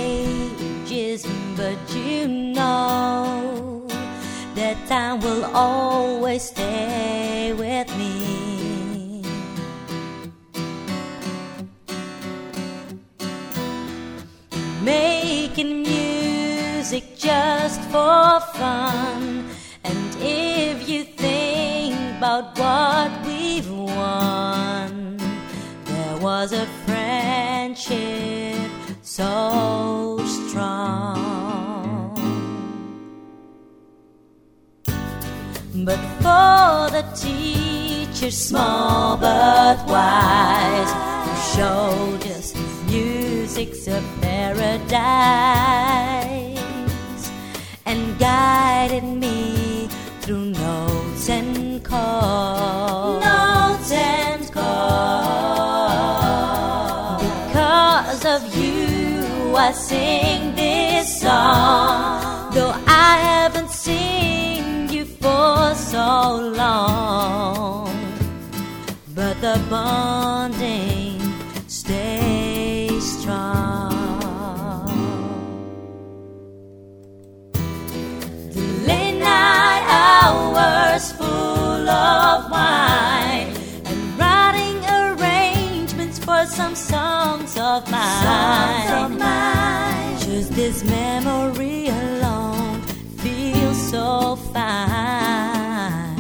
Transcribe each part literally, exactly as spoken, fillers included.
ages, but you know that time will always stay with me. Making music just for fun, and if you think about what we've won, there was a friendship so strong. But for the teacher, small but wise, who showed us music's a paradise and guided me through notes and chords, notes and chords. Because of you, I sing this song, though I haven't seen you for so long. But the bonding stays strong. The late night hours full of wine and writing arrangements for some songs of mine. Songs of mine. Just this memory alone feels so fine.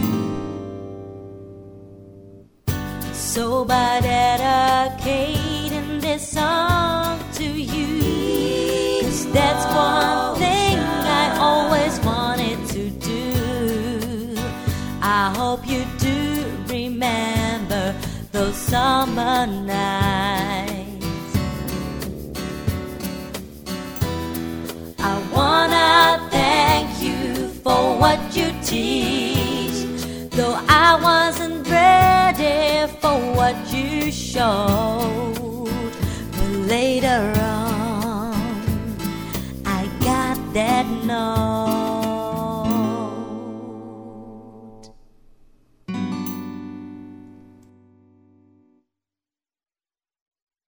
So by dedicating this song to you, 'cause that's one thing I always wanted to do. I hope you do remember those summer nights. I wanna thank you for what you teach, though I wasn't ready for what you showed. But later on, I got that note.